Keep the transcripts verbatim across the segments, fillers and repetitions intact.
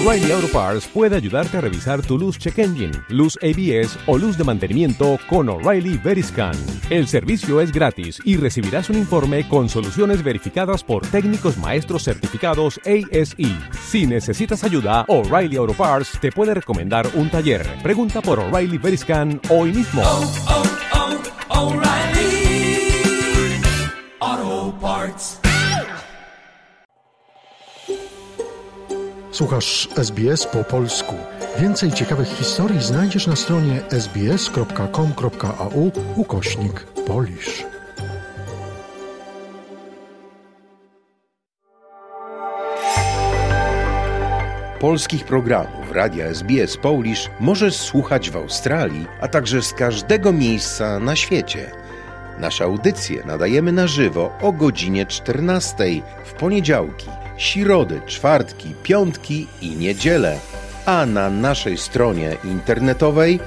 O'Reilly Auto Parts puede ayudarte a revisar tu luz check engine, luz A B S o luz de mantenimiento con O'Reilly Veriscan. El servicio es gratis y recibirás un informe con soluciones verificadas por técnicos maestros certificados A S E. Si necesitas ayuda, O'Reilly Auto Parts te puede recomendar un taller. Pregunta por O'Reilly Veriscan hoy mismo. Oh, oh, oh, O'Reilly Auto Parts. Słuchasz S B S po polsku. Więcej ciekawych historii znajdziesz na stronie sbs.com.au ukośnik Polish. Polskich programów Radia S B S Polish możesz słuchać w Australii, a także z każdego miejsca na świecie. Nasze audycje nadajemy na żywo o godzinie czternastej w poniedziałki, środy, czwartki, piątki i niedzielę. A na naszej stronie internetowej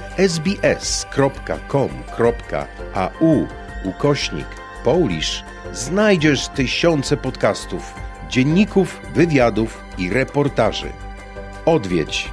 sbs.com.au ukośnik Polish znajdziesz tysiące podcastów, dzienników, wywiadów i reportaży. Odwiedź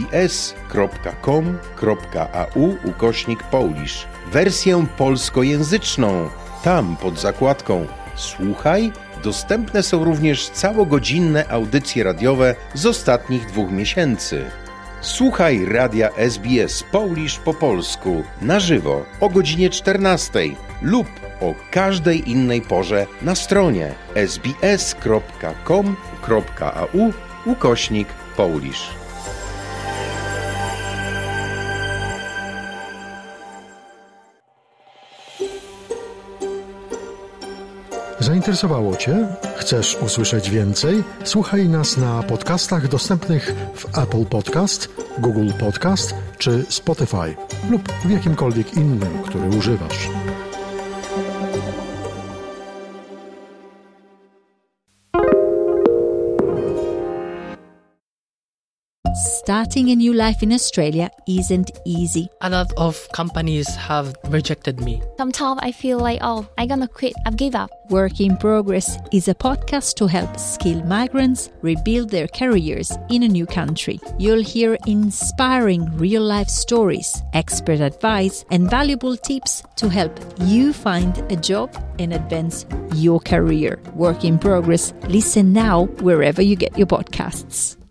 sbs.com.au ukośnik Polish wersję polskojęzyczną. Tam pod zakładką Słuchaj dostępne są również całogodzinne audycje radiowe z ostatnich dwóch miesięcy. Słuchaj radia S B S Polish po polsku na żywo o godzinie czternastej lub o każdej innej porze na stronie sbs.com.au ukośnik Polish. Zainteresowało Cię? Chcesz usłyszeć więcej? Słuchaj nas na podcastach dostępnych w Apple Podcast, Google Podcast czy Spotify lub w jakimkolwiek innym, który używasz. Starting a new life in Australia isn't easy. A lot of companies have rejected me. Sometimes I feel like, oh, I'm gonna quit, I've give up. Work in Progress is a podcast to help skilled migrants rebuild their careers in a new country. You'll hear inspiring real-life stories, expert advice, and valuable tips to help you find a job and advance your career. Work in Progress. Listen now wherever you get your podcasts.